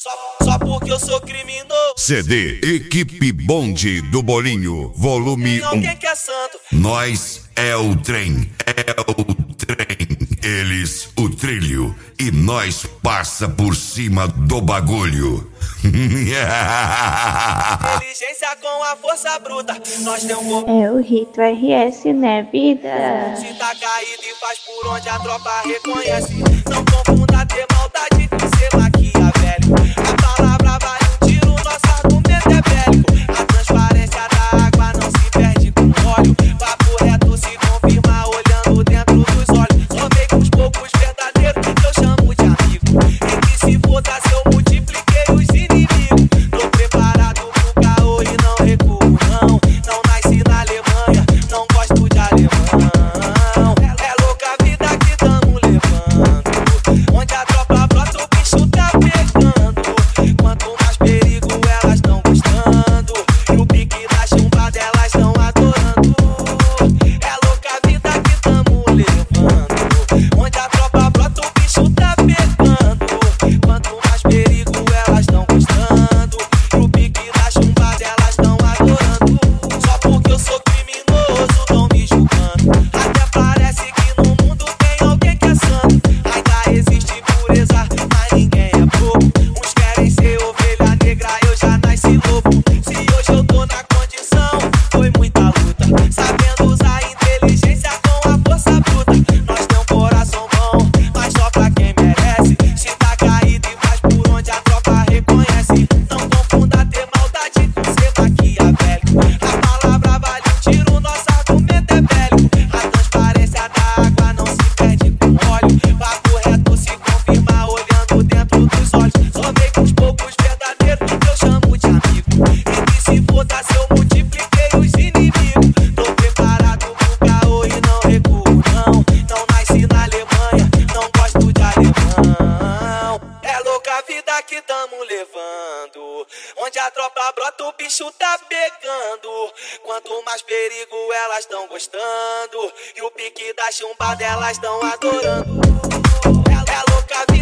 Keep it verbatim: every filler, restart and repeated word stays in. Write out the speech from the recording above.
Só, só porque eu sou criminoso. C D Equipe Bonde do Bolinho, volume Tem alguém que é santo. Nós é o trem, é o trem. Eles o trilho e nós passa por cima do bagulho. Inteligência com a força bruta. Nós tem um É o Rito R S, né, vida? Se tá caído e faz por onde a tropa reconhece. Não confunda ter maldade com ser maquiavélico. A palavra vale um tiro, nosso argumento é bélico. A transparência da água não se perde com óleo. Papo reto se confirma olhando dentro dos olhos. Somei com os poucos verdadeiros que eu chamo de amigo. E que se foda-se eu multipliquei os inimigos. Tô preparado pro caô e não recuo não. Não nasci na Alemanha, não gosto de alemão. É louca a vida que tamo levando. Onde a tropa brota o bicho tá pegando. Quanto mais perigo elas tão gostando. E o pique da chumbada elas tão adorando. É louca a vida que tamo levando. Onde a tropa brota o bicho tá pegando. Quanto mais perigo elas tão gostando. E o pique da chumbada elas tão adorando. Só porque eu sou criminoso tão me julgando. Até parece que no mundo tem alguém que é santo. Ainda existe pureza, mas ninguém é bobo. Uns querem ser ovelha negra, eu já nasci lobo. Se hoje eu tô na condição, foi muita luta. Sabendo usar a inteligência com a força bruta. Nós tem um coração bom, mas só pra quem merece. Se tá caído e faz por onde a tropa reconhece. Não confunda ter maldade com ser maquiavélico. A palavra vale um tiro, nosso argumento é bélico. A transparência da água não se perde com óleo. Papo reto se confirma olhando dentro dos olhos. Somei com os poucos verdadeiros que eu chamo de amigo. E que se foda-se eu multipliquei os inimigos. Tô preparado pro caô e não recuo não. Não nasci na Alemanha, não gosto de alemão. É louca a vida que tamo levando. Onde a tropa brota o bicho tá pegando. Quanto mais perigo elas tão gostando. E o pique da chumbada elas tão adorando. É, é louca a vida